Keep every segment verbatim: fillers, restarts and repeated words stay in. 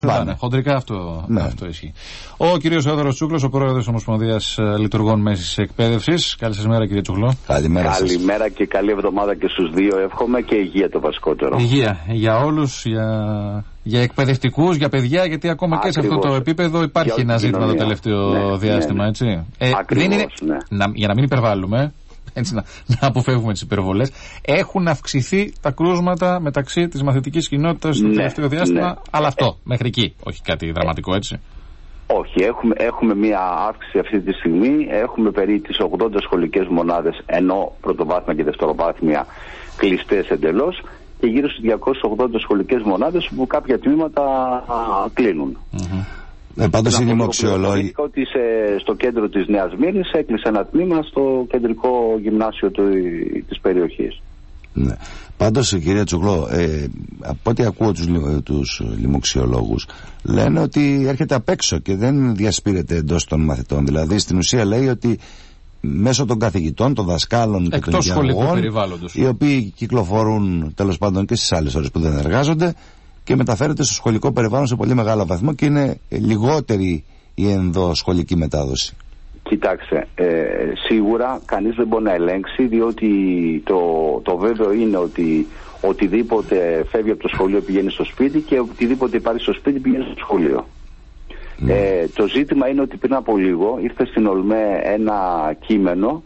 Ναι, χοντρικά αυτό, ναι. αυτό ισχύει. Ο κύριος Θεόδωρος Τσούκλος, ο πρόεδρος της Ομοσπονδίας Λειτουργών Μέσης Εκπαίδευσης. Καλή σας μέρα, κύριε Τσούκλο. Καλημέρα, Καλημέρα και καλή εβδομάδα και στους δύο. Εύχομαι και υγεία το βασικότερο. Υγεία για όλους, για, για εκπαιδευτικούς, για παιδιά, γιατί ακόμα Ακριβώς. και σε αυτό το επίπεδο υπάρχει ένα ζήτημα το τελευταίο ναι, διάστημα, ναι. έτσι. Ε, Ακριβώς, δεν είναι, ναι. να, για να μην υπερβάλλουμε. Έτσι, να, να αποφεύγουμε τις υπερβολές. Έχουν αυξηθεί τα κρούσματα μεταξύ της μαθητικής κοινότητας στο ναι, τελευταίο διάστημα, ναι. αλλά αυτό μέχρι εκεί, όχι κάτι δραματικό, έτσι. Όχι, έχουμε, έχουμε μία αύξηση αυτή τη στιγμή. Έχουμε περί τις ογδόντα σχολικές μονάδες, ενώ πρωτοβάθμια και δευτεροβάθμια κλειστές εντελώς, και γύρω στις διακόσιες ογδόντα σχολικές μονάδες που κάποια τμήματα α, κλείνουν. Mm-hmm. Ε, πάντως οι δημοξιολόγοι. Ότι σε, στο κέντρο της Νέας Μύρνης έκλεισε ένα τμήμα στο κεντρικό γυμνάσιο του, της περιοχής. Ναι. Πάντως, κυρία Τσουκλό, ε, από ό,τι ακούω τους, τους δημοξιολόγους, λένε ότι έρχεται απ' έξω και δεν διασπείρεται εντός των μαθητών. Δηλαδή, στην ουσία λέει ότι μέσω των καθηγητών, των δασκάλων και εκτός των διαγωγών, οι οποίοι κυκλοφορούν τέλος πάντων και στις άλλες ώρες που δεν εργάζονται, και μεταφέρεται στο σχολικό περιβάλλον σε πολύ μεγάλο βαθμό και είναι λιγότερη η ενδοσχολική μετάδοση. Κοιτάξτε, ε, σίγουρα κανείς δεν μπορεί να ελέγξει, διότι το, το βέβαιο είναι ότι οτιδήποτε φεύγει από το σχολείο πηγαίνει στο σπίτι και οτιδήποτε υπάρχει στο σπίτι πηγαίνει στο σχολείο. Mm. Ε, το ζήτημα είναι ότι πριν από λίγο ήρθε στην ΟΛΜΕ ένα κείμενο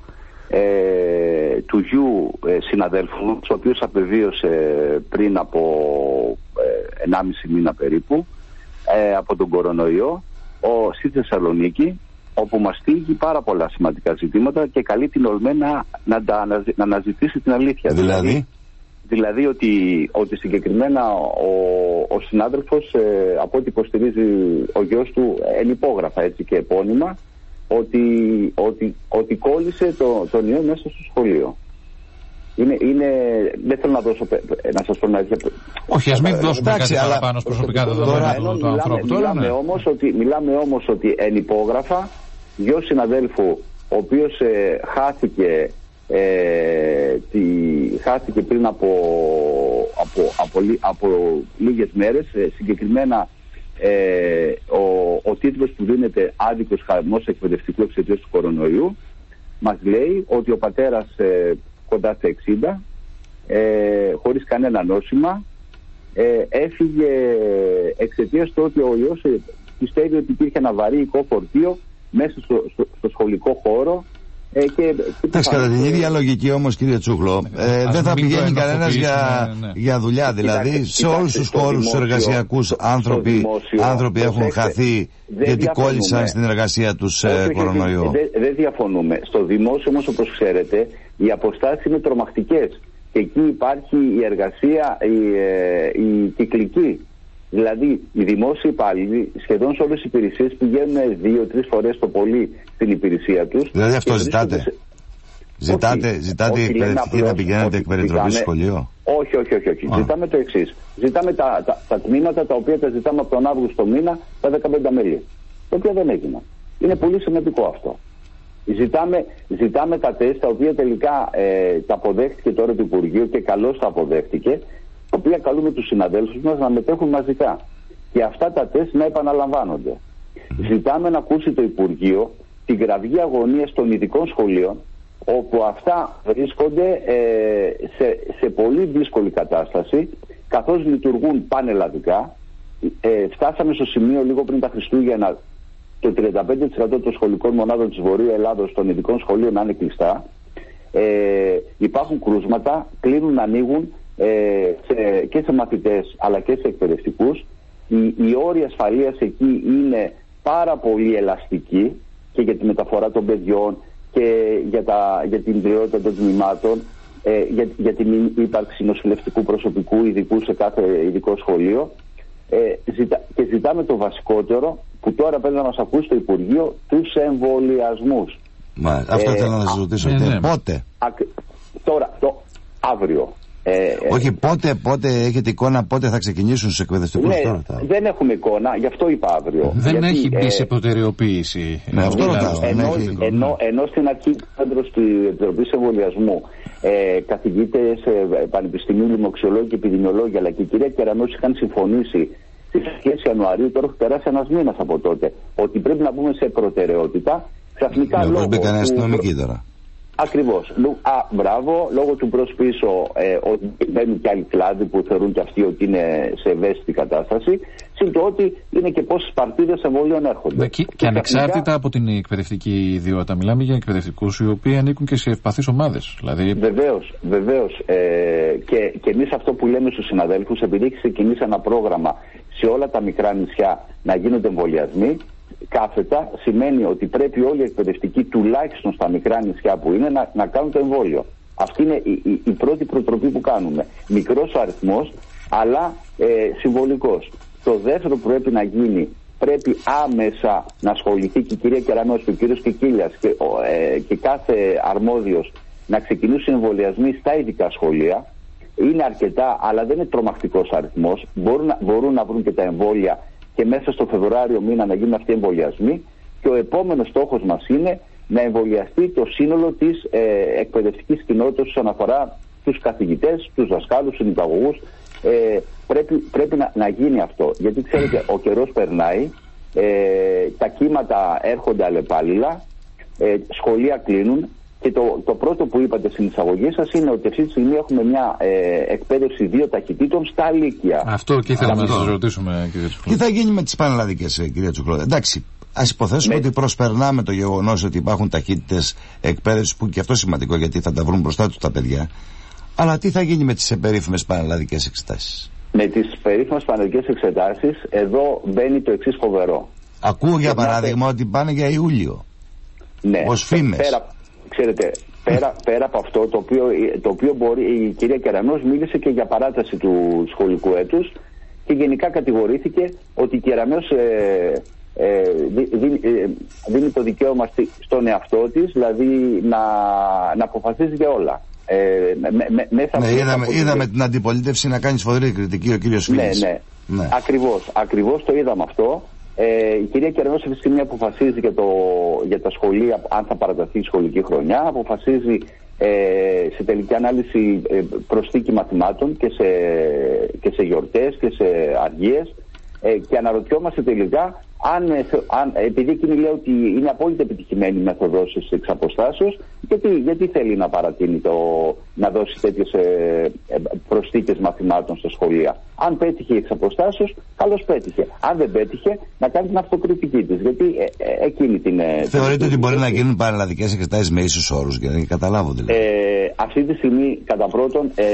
ε, του γιου ε, συναδέλφου, ο οποίος απεβίωσε πριν από ε, ενάμιση μήνα περίπου ε, από τον κορονοϊό ο, στη Θεσσαλονίκη, όπου μας θίγει πάρα πολλά σημαντικά ζητήματα και καλεί την ΟΛΜΕ να, να, να, να αναζητήσει την αλήθεια. Δηλαδή, δηλαδή, δηλαδή ότι, ότι συγκεκριμένα ο, ο συνάδελφος ε, από ό,τι υποστηρίζει ο γιος του ενυπόγραφα έτσι και επώνυμα ότι, ότι, ότι κόλλησε το, τον ιό μέσα στο σχολείο. Είναι, είναι, δεν θέλω να δώσω να σας πω να έρχε... Όχι, ας μην δώσουμε κάτι παραπάνω προσωπικά δεδομένα του, του ανθρώπου τώρα. Μιλάμε, ναι. όμως ότι, μιλάμε όμως ότι εν υπόγραφα γιος συναδέλφου, ο οποίος ε, χάθηκε, ε, τη, χάθηκε πριν από, από, από, από, από λίγες μέρες, ε, συγκεκριμένα ε, ο, ο τίτλος που δίνεται άδικος χαμός εκπαιδευτικού εξαιτίας του κορονοϊού, μας λέει ότι ο πατέρας ε, κοντά στα εξήντα, ε, χωρίς κανένα νόσημα, ε, έφυγε εξαιτίας του ότι ο ιός ε, πιστεύει ότι υπήρχε ένα βαρύ οικό φορτίο μέσα στο, στο, στο σχολικό χώρο. Ε, και, Εντάξει, κατά την ίδια λογική όμως, κύριε Τσούκλο, ε, δεν θα πηγαίνει κανένας για, ναι, ναι. για δουλειά. Δηλαδή, κοιτάξτε, σε όλους τους χώρους τους εργασιακούς άνθρωποι, δημόσιο, άνθρωποι έχουν έχετε, χαθεί γιατί κόλλησαν στην εργασία τους ε, κορονοϊό. Δεν δε διαφωνούμε. Στο δημόσιο όμως, όπως ξέρετε, οι αποστάσεις είναι τρομακτικές. Και εκεί υπάρχει η εργασία, η, ε, η κυκλική. Δηλαδή, οι δημόσιοι υπάλληλοι σχεδόν σε όλες τις υπηρεσίες πηγαίνουν δύο-τρεις φορές το πολύ στην υπηρεσία τους. Δηλαδή, αυτό ζητάτε. Σε... Ζητάτε, όχι, ζητάτε όχι, εκπαιδευτική να πηγαίνετε εκπαιδευτική στο σχολείο. Όχι, όχι, όχι. όχι. Ζητάμε το εξής. Ζητάμε τα, τα, τα τμήματα τα οποία τα ζητάμε από τον Αύγουστο μήνα, τα δεκαπέντε μέλη. Το οποίο δεν έγιναν. Είναι πολύ σημαντικό αυτό. Ζητάμε, ζητάμε τα τεστ τα οποία τελικά ε, τα αποδέχτηκε τώρα το Υπουργείο και καλώς τα αποδέχτηκε, τα οποία καλούμε τους συναδέλφους μας να μετέχουν μαζικά και αυτά τα τεστ να επαναλαμβάνονται. Mm. Ζητάμε να ακούσει το Υπουργείο την κραυγή αγωνίας των ειδικών σχολείων, όπου αυτά βρίσκονται ε, σε, σε πολύ δύσκολη κατάσταση, καθώς λειτουργούν πανελλαδικά. Ε, φτάσαμε στο σημείο λίγο πριν τα Χριστούγεννα το τριάντα πέντε τοις εκατό των σχολικών μονάδων της Βορείου Ελλάδος των ειδικών σχολείων να είναι κλειστά. Ε, υπάρχουν κρούσματα, κλείνουν, ανοίγουν ε, σε, και σε μαθητές αλλά και σε εκπαιδευτικούς. Οι, οι όροι ασφαλείας εκεί είναι πάρα πολύ ελαστικοί και για τη μεταφορά των παιδιών και για, τα, για την ποιότητα των τμήματων, ε, για, για την ύπαρξη νοσηλευτικού προσωπικού ειδικού σε κάθε ειδικό σχολείο. Ε, ζητα, και ζητάμε το βασικότερο που τώρα πρέπει να μας ακούσει το Υπουργείο, τους εμβολιασμούς. Μα, αυτό ε, θέλω να σας ρωτήσω. Ναι, ναι. Πότε? Α, τώρα, το αύριο. Ε, Όχι, πότε, πότε έχετε εικόνα πότε θα ξεκινήσουν στους εκπαιδευτικούς? Ναι, τώρα, δεν έχουμε εικόνα, γι' αυτό είπα αύριο. Δεν γιατί, έχει μπει ε, σε προτεραιοποίηση. Ναι, αυτό ρωτάω. Ενώ, ενώ, ενώ στην αρχή του κέντρου της Επιτροπής Εμβολιασμού ε, καθηγητές ε, πανεπιστημίου, δημοξιολόγοι και επιδημιολόγοι, αλλά και η κυρία Κεραμέως είχαν συμφωνήσει στις αρχές Ιανουαρίου, τώρα έχει περάσει ένας μήνας από τότε, ότι πρέπει να μπούμε σε προτεραιότητα. Ξαφνικά ναι, λόγω μπήκαν αστυνομικοί του... τώρα. Ακριβώς. Α, μπράβο, λόγω του προς πίσω ε, ότι μπαίνουν και άλλοι κλάδοι που θεωρούν και αυτοί ότι είναι σε ευαίσθητη κατάσταση. Συν το ότι είναι και πόσες παρτίδες εμβολίων έρχονται. Ναι, και, και, και ανεξάρτητα ξαφνικά... από την εκπαιδευτική ιδιότητα, μιλάμε για εκπαιδευτικούς οι οποίοι ανήκουν και σε ευπαθείς ομάδες. Δηλαδή... Βεβαίως, βεβαίως. Ε, και, και εμείς αυτό που λέμε στους συναδέλφους, επειδή έχει ξεκινήσει ένα πρόγραμμα σε όλα τα μικρά νησιά να γίνονται εμβολιασμοί, κάθετα σημαίνει ότι πρέπει όλοι οι εκπαιδευτικοί, τουλάχιστον στα μικρά νησιά που είναι, να, να κάνουν το εμβόλιο. Αυτή είναι η, η, η πρώτη προτροπή που κάνουμε. Μικρός ο αριθμός, αλλά ε, συμβολικός. Το δεύτερο που πρέπει να γίνει, πρέπει άμεσα να ασχοληθεί και η κυρία Κεραμέως και ο κύριος Κικίλιας και, ε, και κάθε αρμόδιος να ξεκινήσουν εμβολιασμοί στα ειδικά σχολεία. Είναι αρκετά, αλλά δεν είναι τρομακτικός αριθμός. Μπορούν να, μπορούν να βρουν και τα εμβόλια και μέσα στο Φεβρουάριο μήνα να γίνουν αυτοί οι εμβολιασμοί. Και ο επόμενος στόχος μας είναι να εμβολιαστεί το σύνολο της ε, εκπαιδευτικής κοινότητας όσον αφορά τους καθηγητές, τους δασκάλους, τους νηπιαγωγούς. Ε, πρέπει πρέπει να, να γίνει αυτό. Γιατί ξέρετε, ο καιρός περνάει, ε, τα κύματα έρχονται αλλεπάλληλα, ε, σχολεία κλείνουν. Και το, το πρώτο που είπατε στην εισαγωγή σας είναι ότι αυτή τη στιγμή έχουμε μια ε, εκπαίδευση δύο ταχυτήτων στα λύκεια. Αυτό και ήθελα να σας ρωτήσουμε, κύριε Τσουκλό. Τι θα γίνει με τις πανελλαδικές, κύριε Τσουκλό? Εντάξει, ας υποθέσουμε με... ότι προσπερνάμε το γεγονός ότι υπάρχουν ταχύτητες εκπαίδευσης, που και αυτό σημαντικό γιατί θα τα βρουν μπροστά τους τα παιδιά. Αλλά τι θα γίνει με τις περίφημες πανελλαδικές εξετάσεις? Με τις περίφημες πανελλαδικές εξετάσεις, εδώ μπαίνει το εξής φοβερό. Ακούω για παράδειγμα ότι πάνε για Ιούλιο. Ναι, ως φήμες. Πέρα, ξέρετε, πέρα, πέρα από αυτό, το οποίο, το οποίο μπορεί, η κυρία Κεραμέως μίλησε και για παράταση του σχολικού έτους και γενικά κατηγορήθηκε ότι η Κεραμέως ε, ε, δίνει, ε, δίνει το δικαίωμα στον εαυτό της, δηλαδή να, να αποφασίζει για όλα. Ε, με, με, μέσα ναι, είδαμε, είδαμε την αντιπολίτευση να κάνει σφοδρή κριτική, ο κύριος Φίλης. Ναι, ναι, ναι. Ακριβώς, ακριβώς το είδαμε αυτό. Ε, η κυρία Κεραμέως αυτή τη στιγμή αποφασίζει για, το, για τα σχολεία, αν θα παραταθεί η σχολική χρονιά, αποφασίζει ε, σε τελική ανάλυση ε, προσθήκη μαθημάτων και σε, και σε γιορτές και σε αργίες ε, και αναρωτιόμαστε τελικά αν, αν, επειδή εκείνη λέει ότι είναι απόλυτα επιτυχημένη η μέθοδος της εξ αποστάσεως, γιατί, γιατί θέλει να παρατείνει το, να δώσει τέτοιες ε, προσθήκες μαθημάτων στα σχολεία. Αν πέτυχε η εξ αποστάσεως, καλώς πέτυχε. Αν δεν πέτυχε, να κάνει την αυτοκριτική της, γιατί ε, ε, εκείνη την... Θεωρείτε την, ότι μπορεί την, να γίνουν παραλλαδικές εξετάσεις με ίσους όρους, για να καταλάβω δηλαδή? Ε, αυτή τη στιγμή, κατά πρώτον, ε,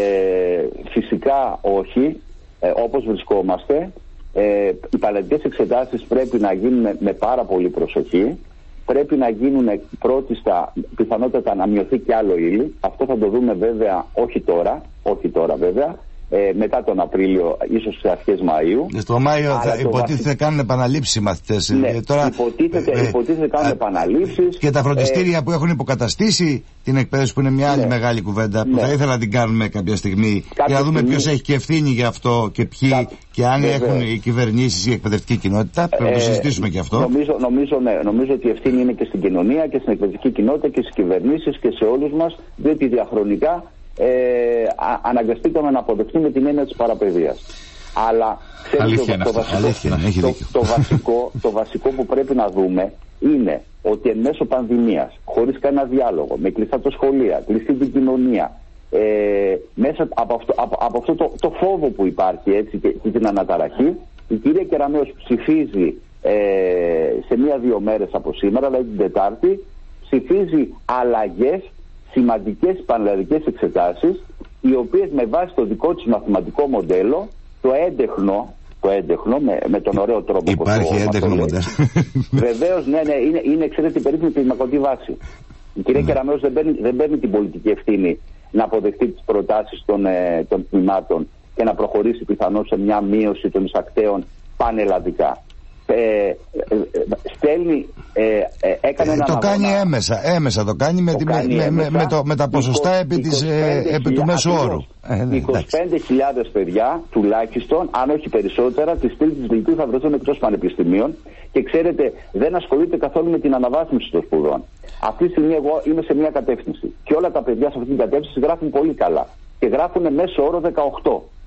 φυσικά όχι, ε, όπως βρισκόμαστε. Ε, οι παραλλαδικές εξετάσεις πρέπει να γίνουν με, με πάρα πολύ προσοχή. Πρέπει να γίνουν πρώτιστα, πιθανότατα να μειωθεί και άλλο ύλη. Αυτό θα το δούμε βέβαια όχι τώρα, όχι τώρα βέβαια, ε, μετά τον Απρίλιο, ίσως στις αρχές Μαΐου. Στο Μάιο θα υποτίθεται βασι... κάνουν επαναλήψεις οι μαθητές. Ναι, ε, τώρα, υποτίθεται, ε, υποτίθεται κάνουν ε, επαναλήψεις. Και τα φροντιστήρια ε, που έχουν υποκαταστήσει την εκπαίδευση, που είναι μια άλλη ναι, μεγάλη κουβέντα, που ναι, θα ήθελα να την κάνουμε κάποια στιγμή, κάποια για να δούμε ποιος έχει και ευθύνη γι' αυτό και ποιοι, Κά... και αν βέβαια έχουν οι κυβερνήσεις ή η εκπαιδευτική κοινότητα. Πρέπει να το συζητήσουμε και αυτό. Νομίζω, νομίζω, ναι, νομίζω ότι η ευθύνη είναι και στην κοινωνία και στην εκπαιδευτική κοινότητα και στις κυβερνήσεις και σε όλους μας, διότι διαχρονικά Ε, α, αναγκαστήκαμε να αποδεχτούμε την έννοια της παραπαιδείας. Αλλά ξέρετε, το, το, βασικό, το, το, βασικό, το βασικό που πρέπει να δούμε είναι ότι εν μέσω πανδημίας, χωρίς κανένα διάλογο, με κλειστά τα σχολεία, κλειστή την κοινωνία, ε, μέσα από αυτό, από, από αυτό το, το φόβο που υπάρχει έτσι, και, και την αναταραχή, η κυρία Κεραμέως ψηφίζει ε, σε μία-δύο μέρες από σήμερα, δηλαδή την Τετάρτη, ψηφίζει αλλαγές, σημαντικές πανελλαδικές εξετάσεις, οι οποίες με βάση το δικό της μαθηματικό μοντέλο, το έντεχνο, το έντεχνο με, με τον ωραίο τρόπο που υπάρχει έντεχνο μοντέλο. Βεβαίως, ναι, ναι, είναι, είναι εξαιρετική περίφημη κλιμακωτή βάση. Η κυρία Κεραμέως δεν παίρνει, δεν παίρνει την πολιτική ευθύνη να αποδεχτεί τις προτάσεις των, ε, των τμήματων και να προχωρήσει πιθανώς σε μια μείωση των εισακτέων πανελλαδικά. Ε, ε, στέλνει, ε, ε, έκανε ε, το κάνει αγώνα. έμεσα, έμεσα το κάνει, με, το με, κάνει με, έμεσα, με, το, με τα ποσοστά επί, της, ε, επί του μέσου όρου. Ε, ναι, είκοσι πέντε χιλιάδες παιδιά τουλάχιστον, αν όχι περισσότερα, της τρίτης λυκείου θα βρεθούν εκτός πανεπιστημίων και ξέρετε δεν ασχολείται καθόλου με την αναβάθμιση των σπουδών. Αυτή τη στιγμή εγώ είμαι σε μια κατεύθυνση και όλα τα παιδιά σε αυτή την κατεύθυνση γράφουν πολύ καλά και γράφουν μέσο όρο δεκαοκτώ.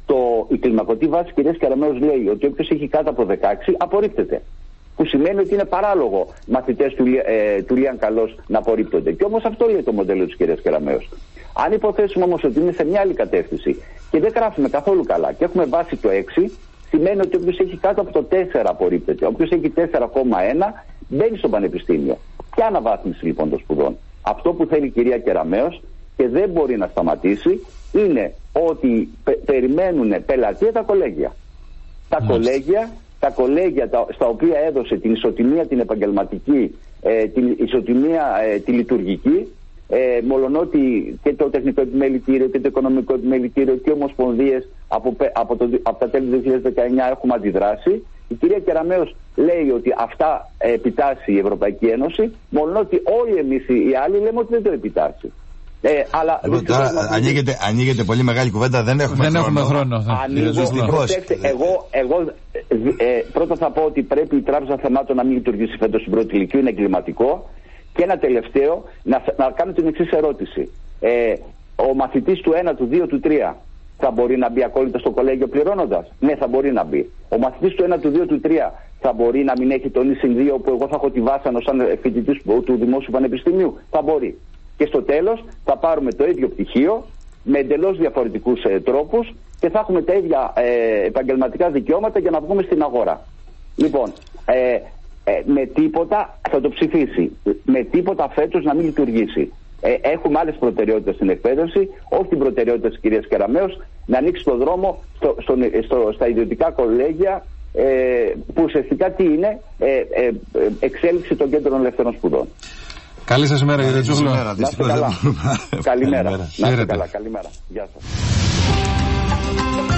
το, η κλιμακωτή βάση, κυρία Κεραμέως, λέει ότι όποιος έχει κάτω από δεκαέξι απορρίπτεται. Που σημαίνει ότι είναι παράλογο μαθητές του, ε, του Λίαν Καλός να απορρίπτονται. Και όμως αυτό λέει το μοντέλο της κυρίας Κεραμέως. Αν υποθέσουμε όμως ότι είναι σε μια άλλη κατεύθυνση και δεν γράφουμε καθόλου καλά και έχουμε βάση το έξι, σημαίνει ότι όποιος έχει κάτω από το τέσσερα απορρίπτεται. Όποιος έχει τέσσερα κόμμα ένα μπαίνει στο πανεπιστήμιο. Ποια αναβάθμιση λοιπόν των σπουδών? Αυτό που θέλει η κυρία Κεραμέως και δεν μπορεί να σταματήσει είναι ότι πε, περιμένουν πελατεία τα κολέγια. Τα κολέγια, τα κολέγια τα, στα οποία έδωσε την ισοτιμία την επαγγελματική, ε, την ισοτιμία ε, τη λειτουργική, ε, μολονότι και το τεχνικό επιμελητήριο και το οικονομικό επιμελητήριο και οι ομοσπονδίες από, από, το, από τα τέλη του δύο χιλιάδες δεκαεννιά έχουμε αντιδράσει. Η κυρία Κεραμέως λέει ότι αυτά ε, επιτάσσει η Ευρωπαϊκή Ένωση, μολονότι όλοι εμείς οι άλλοι λέμε ότι δεν το επιτάσσει. Ε, αλλά λοιπόν, τώρα ανοίγεται, ανοίγεται πολύ μεγάλη κουβέντα, δεν έχουμε δεν χρόνο. Έχουμε χρόνο. Ανοίγω, προσέξτε, εγώ, εγώ ε, πρώτα θα πω ότι πρέπει η Τράπεζα Θεμάτων να μην λειτουργήσει φέτος στην πρώτη ηλικίου, είναι εγκληματικό. Και ένα τελευταίο, να, να κάνω την εξής ερώτηση. Ε, ο μαθητής του ένα, του δύο, του τρία θα μπορεί να μπει ακόλουτα στο κολέγιο πληρώνοντας? Ναι, θα μπορεί να μπει. Ο μαθητής του ένα, του δύο, του τρία θα μπορεί να μην έχει τον ίσιν δύο που εγώ θα έχω τη βάσανο σαν φοιτητής του Δημόσιου Πανεπιστημίου? Θα μπορεί. Και στο τέλος θα πάρουμε το ίδιο πτυχίο με εντελώς διαφορετικούς ε, τρόπους και θα έχουμε τα ίδια ε, επαγγελματικά δικαιώματα για να βγούμε στην αγορά. Λοιπόν, ε, ε, με τίποτα θα το ψηφίσει. Με τίποτα φέτος να μην λειτουργήσει. Ε, έχουμε άλλες προτεραιότητες στην εκπαίδευση, όχι την προτεραιότητα της κυρίας Κεραμέως, να ανοίξει το δρόμο στο, στο, στο, στα ιδιωτικά κολέγια, ε, που ουσιαστικά τι είναι, ε, ε, εξέλιξη των κέντρων ελευθερών σπουδών. Καλή σας ημέρα, κύριε Τσούγλο. Να είστε καλά. Καλημέρα. Να είστε καλά. Καλημέρα. Γεια σας.